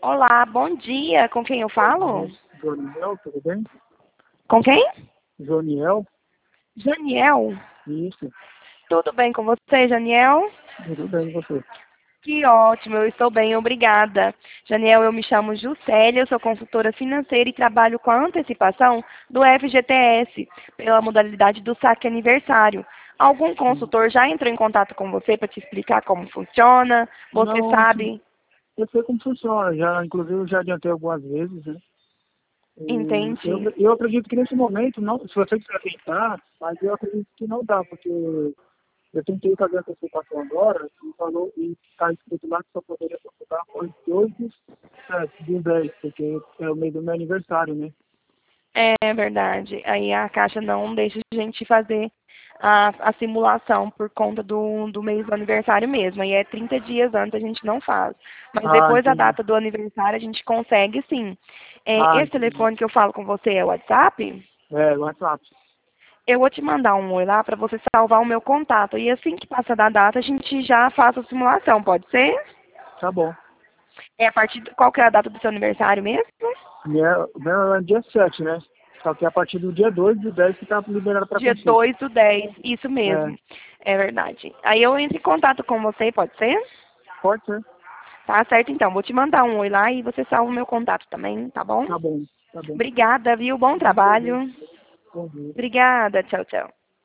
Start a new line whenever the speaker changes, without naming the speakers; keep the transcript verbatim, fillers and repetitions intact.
Olá, bom dia. Com quem eu falo?
Joniel, tudo bem?
Com quem?
Joniel?
Janiel.
Isso,
Tudo bem com você, Janiel?
tudo bem, e você?
Que ótimo, eu estou bem, obrigada. Janiel, eu me chamo Juscelia, eu sou consultora financeira e trabalho com a antecipação do F G T S, pela modalidade do saque aniversário. Algum
Sim.
consultor já entrou em contato com você para te explicar como funciona? Você
Não, sim,
sabe?
eu sei como funciona, já, inclusive eu já adiantei algumas vezes, né? E eu,
Entende?
eu acredito que nesse momento, não, se você quiser tentar, mas eu acredito que não dá, porque eu tentei fazer a antecipação agora e falou, e está escrito lá que só poderia consultar por dois dos sete, dos dez, porque é o mês do meu aniversário, né?
É verdade. Aí a Caixa não deixa a gente fazer a, a simulação por conta do, do mês do aniversário mesmo. Aí é trinta dias antes a gente não faz. Mas
Ah,
depois da
entendi.
data do aniversário a gente consegue sim. É,
Ah,
esse
entendi.
telefone que eu falo com você é o WhatsApp?
É, WhatsApp.
Eu vou te mandar um oi lá para você salvar o meu contato. E assim que passa da data a gente já faz a simulação, pode ser?
Tá bom.
É a partir de, qual que é a data do seu aniversário mesmo?
Meu, meu é dia sete, né? Só que é a partir do dia dois do dez que tá liberado para
Dia
consulta.
dois do dez, isso
É,
mesmo. É verdade. Aí eu entro em contato com você, pode ser?
pode ser.
Tá certo, então. Vou te mandar um oi lá e você salva o meu contato também, tá bom?
Tá bom, tá bom.
Obrigada, viu? Bom trabalho.
Bom dia.
Obrigada. Tchau, tchau.